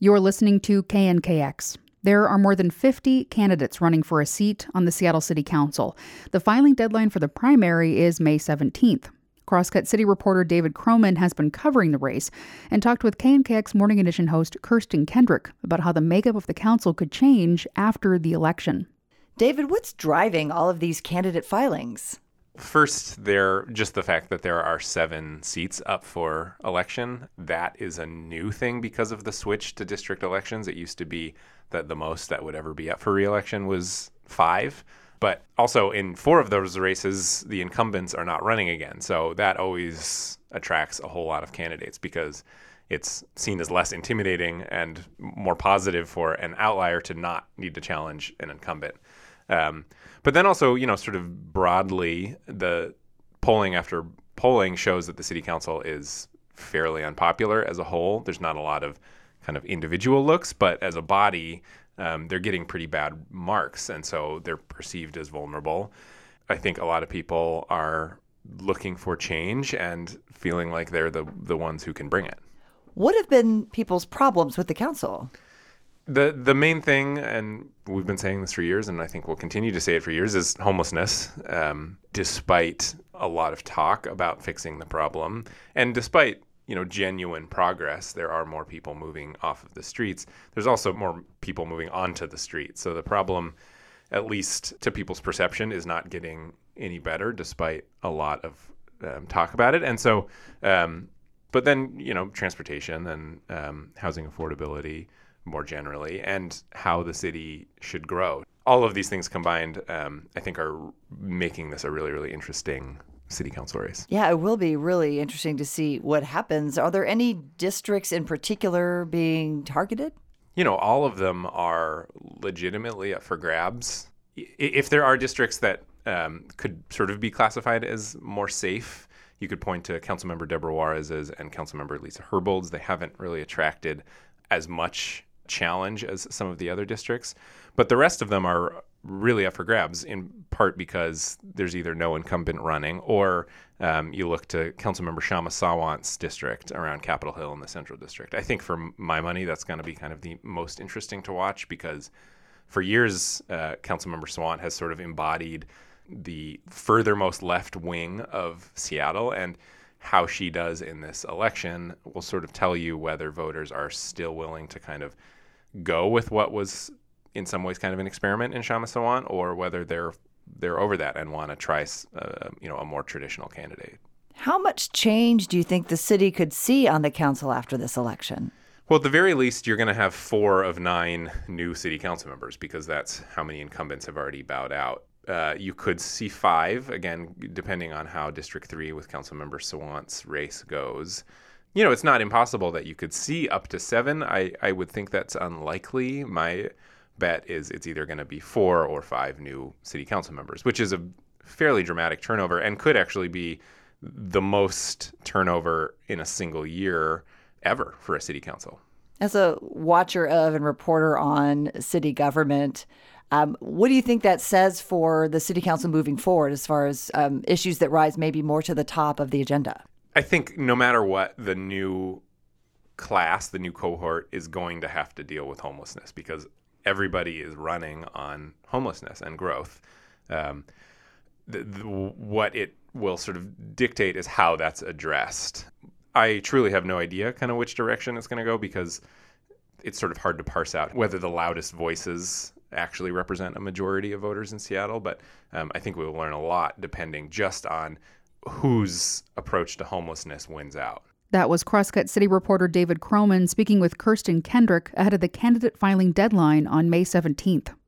You're listening to KNKX. There are more than 50 candidates running for a seat on the Seattle City Council. The filing deadline for the primary is May 17th. Crosscut City reporter David Croman has been covering the race and talked with KNKX Morning Edition host Kirsten Kendrick about how the makeup of the council could change after the election. David, what's driving all of these candidate filings? First, just the fact that there are 7 seats up for election. That is a new thing because of the switch to district elections. It used to be that the most that would ever be up for re-election was 5. But also in 4 of those races, the incumbents are not running again. So that always attracts a whole lot of candidates because it's seen as less intimidating and more positive for an outlier to not need to challenge an incumbent. But then also, sort of broadly, the polling after polling shows that the city council is fairly unpopular as a whole. There's not a lot of kind of individual looks, but as a body, they're getting pretty bad marks. And so they're perceived as vulnerable. I think a lot of people are looking for change and feeling like they're the ones who can bring it. What have been people's problems with the council? The main thing, and we've been saying this for years, and I think we'll continue to say it for years, is homelessness. Despite a lot of talk about fixing the problem, and despite genuine progress, there are more people moving off of the streets. There's also more people moving onto the streets. So the problem, at least to people's perception, is not getting any better, despite a lot of talk about it. And so, but then transportation and housing affordability more generally, and how the city should grow. All of these things combined, I think, are making this a really, really interesting city council race. Yeah, it will be really interesting to see what happens. Are there any districts in particular being targeted? All of them are legitimately up for grabs. If there are districts that could sort of be classified as more safe, you could point to Councilmember Deborah Juarez's and Councilmember Lisa Herbold's. They haven't really attracted as much challenge as some of the other districts, but the rest of them are really up for grabs, in part because there's either no incumbent running, or you look to Councilmember Shama Sawant's district around Capitol Hill in the Central District. I think for my money, that's going to be kind of the most interesting to watch, because for years, Councilmember Sawant has sort of embodied the furthermost left wing of Seattle, and how she does in this election will sort of tell you whether voters are still willing to kind of go with what was in some ways kind of an experiment in Shama Sawant, or whether they're over that and want to try a more traditional candidate. How much change do you think the city could see on the council after this election? Well, at the very least, you're going to have 4 of 9 new city council members, because that's how many incumbents have already bowed out. You could see 5, again, depending on how District 3 with Councilmember Sawant's race goes. It's not impossible that you could see up to 7. I would think that's unlikely. My bet is it's either going to be 4 or 5 new city council members, which is a fairly dramatic turnover and could actually be the most turnover in a single year ever for a city council. As a watcher of and reporter on city government, what do you think that says for the city council moving forward as far as issues that rise maybe more to the top of the agenda? I think no matter what, the new class, the new cohort is going to have to deal with homelessness, because everybody is running on homelessness and growth. What it will sort of dictate is how that's addressed. I truly have no idea kind of which direction it's going to go, because it's sort of hard to parse out whether the loudest voices actually represent a majority of voters in Seattle. But I think we will learn a lot depending just on whose approach to homelessness wins out. That was Crosscut City reporter David Croman speaking with Kirsten Kendrick ahead of the candidate filing deadline on May 17th.